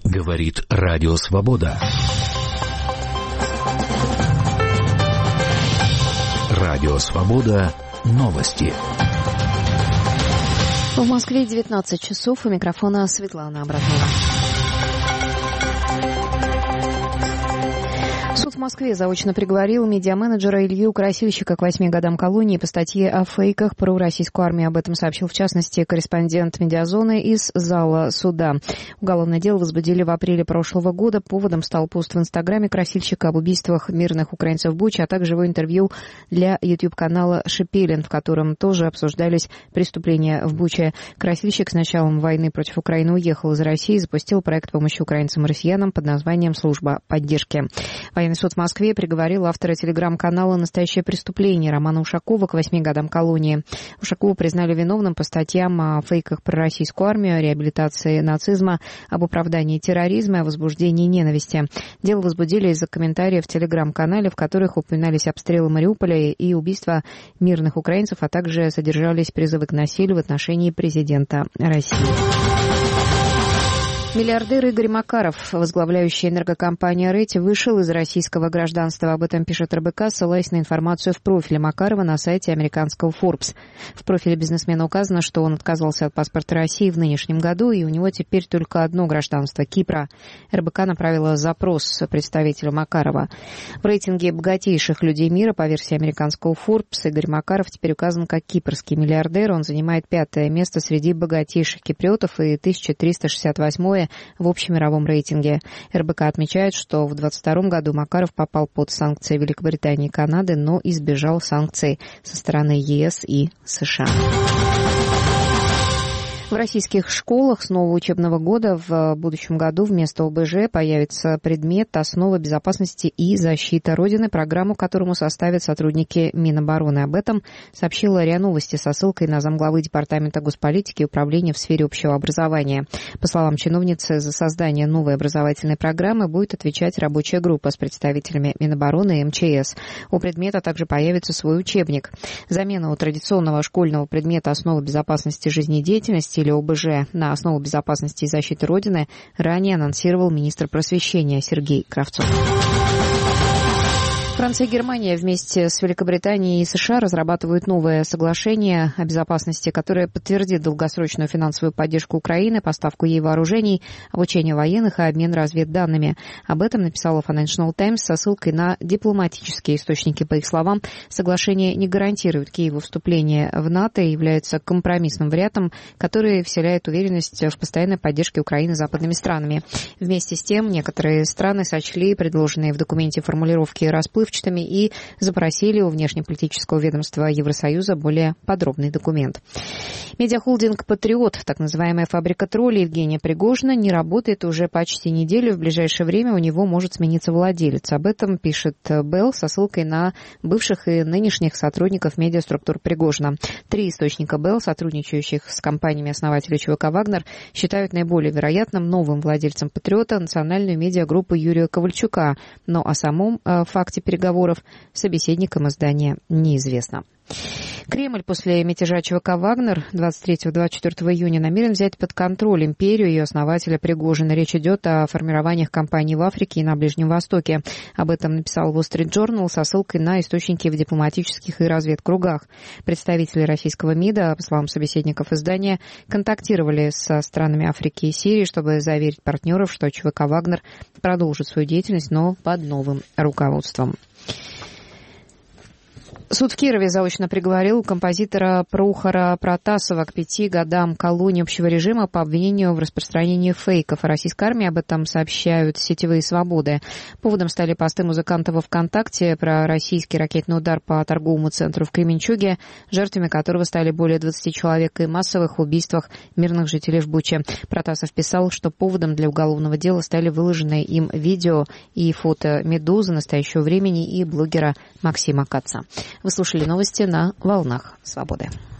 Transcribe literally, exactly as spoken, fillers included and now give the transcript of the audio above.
Говорит Радио Свобода. Радио Свобода. Новости. В Москве девятнадцать часов. У микрофона Светлана Абрамова. Суд в Москве заочно приговорил медиаменеджера Илью Красильщика к восьми годам колонии по статье о фейках про российскую армию. Об этом сообщил, в частности, корреспондент «Медиазоны» из зала суда. Уголовное дело возбудили в апреле прошлого года. Поводом стал пост в Инстаграме Красильщика об убийствах мирных украинцев в Буче, а также его интервью для YouTube-канала «Шепелин», в котором тоже обсуждались преступления в Буче. Красильщик с началом войны против Украины уехал из России и запустил проект помощи украинцам и россиянам под названием «Служба поддержки». Военный суд в Москве приговорил автора телеграм-канала «Настоящее преступление» Романа Ушакова к восьми годам колонии. Ушакова признали виновным по статьям о фейках про российскую армию, о реабилитации нацизма, об оправдании терроризма и о возбуждении ненависти. Дело возбудили из-за комментариев в телеграм-канале, в которых упоминались обстрелы Мариуполя и убийства мирных украинцев, а также содержались призывы к насилию в отношении президента России. Миллиардер Игорь Макаров, возглавляющий энергокомпанию «Рэти», вышел из российского гражданства. Об этом пишет эр бэ ка, ссылаясь на информацию в профиле Макарова на сайте американского Forbes. В профиле бизнесмена указано, что он отказался от паспорта России в нынешнем году, и у него теперь только одно гражданство – Кипра. эр бэ ка направила запрос представителю Макарова. В рейтинге богатейших людей мира по версии американского Forbes Игорь Макаров теперь указан как кипрский миллиардер. Он занимает пятое место среди богатейших киприотов и тысяча триста шестьдесят восьмое в общемировом рейтинге. эр бэ ка отмечает, что в двадцать втором году Макаров попал под санкции Великобритании и Канады, но избежал санкций со стороны е эс и США. В российских школах с нового учебного года в будущем году вместо о бэ жэ появится предмет «Основы безопасности и защиты Родины», программу, которому составят сотрудники Минобороны. Об этом сообщила РИА Новости со ссылкой на замглавы Департамента госполитики и управления в сфере общего образования. По словам чиновницы, за создание новой образовательной программы будет отвечать рабочая группа с представителями Минобороны и эм че эс. У предмета также появится свой учебник. Замену традиционного школьного предмета «Основы безопасности жизнедеятельности» или о бэ жэ на основу безопасности и защиты Родины ранее анонсировал министр просвещения Сергей Кравцов. Франция и Германия вместе с Великобританией и США разрабатывают новое соглашение о безопасности, которое подтвердит долгосрочную финансовую поддержку Украины, поставку ей вооружений, обучение военных и обмен разведданными. Об этом написала Financial Times со ссылкой на дипломатические источники. По их словам, соглашение не гарантирует Киеву вступление в НАТО и является компромиссным вариантом, который вселяет уверенность в постоянной поддержке Украины западными странами. Вместе с тем, некоторые страны сочли предложенные в документе формулировки расплывчатыми и запросили у внешнеполитического ведомства Евросоюза более подробный документ. Медиахолдинг «Патриот», так называемая фабрика троллей Евгения Пригожина, не работает уже почти неделю. В ближайшее время у него может смениться владелец. Об этом пишет Белл со ссылкой на бывших и нынешних сотрудников медиаструктур Пригожина. Три источника Белл, сотрудничающих с компаниями основателя ЧВК «Вагнер», считают наиболее вероятным новым владельцем «Патриота» национальную медиагруппу Юрия Ковальчука. Но о самом э, факте переговоров собеседникам издания неизвестно. Кремль после мятежа ЧВК «Вагнер» двадцать третьего — двадцать четвёртого июня намерен взять под контроль империю и ее основателя Пригожина. Речь идет о формированиях кампаний в Африке и на Ближнем Востоке. Об этом написал Wall Street Journal со ссылкой на источники в дипломатических и разведкругах. Представители российского МИДа, по словам собеседников издания, контактировали со странами Африки и Сирии, чтобы заверить партнеров, что ЧВК «Вагнер» продолжит свою деятельность, но под новым руководством. Суд в Кирове заочно приговорил композитора Прохора Протасова к пяти годам колонии общего режима по обвинению в распространении фейков о российской армии. Об этом сообщают сетевые «Свободы». Поводом стали посты музыканта во ВКонтакте про российский ракетный удар по торговому центру в Кременчуге, жертвами которого стали более двадцати человек, и массовых убийствах мирных жителей в Буче. Протасов писал, что поводом для уголовного дела стали выложенные им видео и фото «Медузы», «Настоящего времени» и блогера Максима Каца. Вы слушали новости на «Волнах Свободы».